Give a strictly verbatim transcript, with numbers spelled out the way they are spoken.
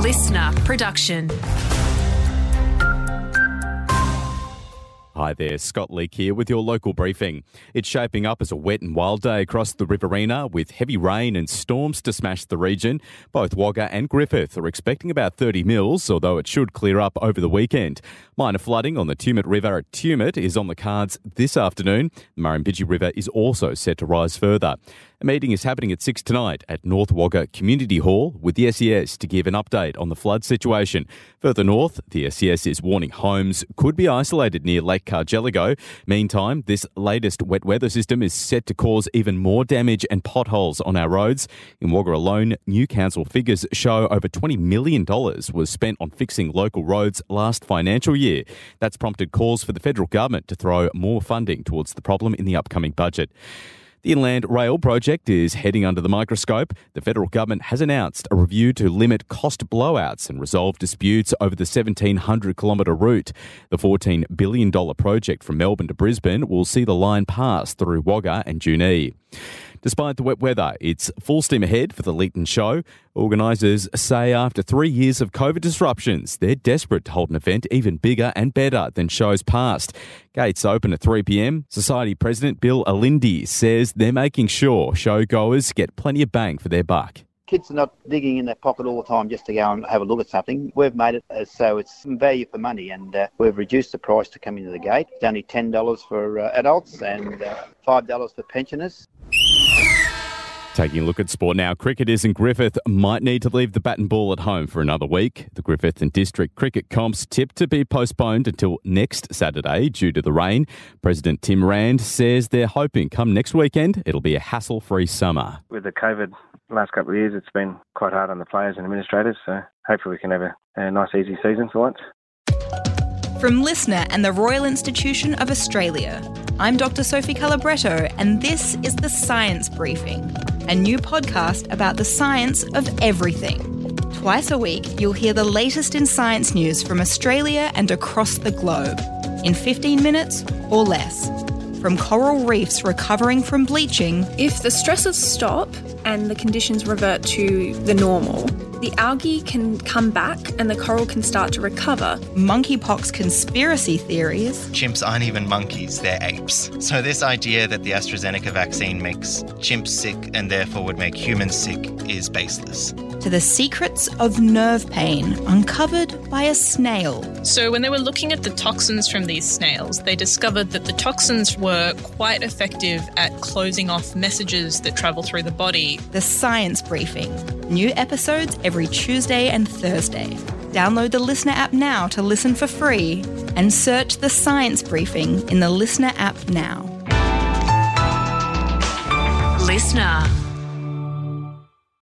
listener production. Hi there, Scott Leake here with your local briefing. It's shaping up as a wet and wild day across the Riverina with heavy rain and storms to smash the region. Both Wagga and Griffith are expecting about thirty mils, although it should clear up over the weekend. Minor flooding on the Tumut River at Tumut is on the cards this afternoon. The Murrumbidgee River is also set to rise further. A meeting is happening at six tonight at North Wagga Community Hall with the S E S to give an update on the flood situation. Further north, the S E S is warning homes could be isolated near Lake Cargelligo. Meantime, this latest wet weather system is set to cause even more damage and potholes on our roads. In Wagga alone, new council figures show over twenty million dollars was spent on fixing local roads last financial year. That's prompted calls for the federal government to throw more funding towards the problem in the upcoming budget. The Inland Rail project is heading under the microscope. The federal government has announced a review to limit cost blowouts and resolve disputes over the seventeen hundred kilometre route. The fourteen billion dollars project from Melbourne to Brisbane will see the line pass through Wagga and Junee. Despite the wet weather, it's full steam ahead for the Leeton Show. Organisers say after three years of COVID disruptions, they're desperate to hold an event even bigger and better than shows past. Gates open at three p.m. Society President Bill Alindi says they're making sure showgoers get plenty of bang for their buck. Kids are not digging in their pocket all the time just to go and have a look at something. We've made it uh, so it's some value for money, and uh, we've reduced the price to come into the gate. It's only ten dollars for uh, adults and uh, five dollars for pensioners. Taking a look at sport now, cricketers in Griffith might need to leave the bat and ball at home for another week. The Griffith and District Cricket comps tipped to be postponed until next Saturday due to the rain. President Tim Rand says they're hoping come next weekend it'll be a hassle-free summer. With the COVID last couple of years, it's been quite hard on the players and administrators, so hopefully we can have a, a nice easy season for once. From Listener and the Royal Institution of Australia, I'm Doctor Sophie Calabretto, and this is The Science Briefing, a new podcast about the science of everything. Twice a week, you'll hear the latest in science news from Australia and across the globe, in fifteen minutes or less. From coral reefs recovering from bleaching. If the stresses stop and the conditions revert to the normal, the algae can come back and the coral can start to recover. Monkeypox conspiracy theories. Chimps aren't even monkeys, they're apes. So this idea that the AstraZeneca vaccine makes chimps sick and therefore would make humans sick is baseless. To the secrets of nerve pain uncovered by a snail. So when they were looking at the toxins from these snails, they discovered that the toxins were quite effective at closing off messages that travel through the body. The Science Briefing. New episodes every Tuesday and Thursday. Download the Listener app now to listen for free and search The Science Briefing in the Listener app now. Listener.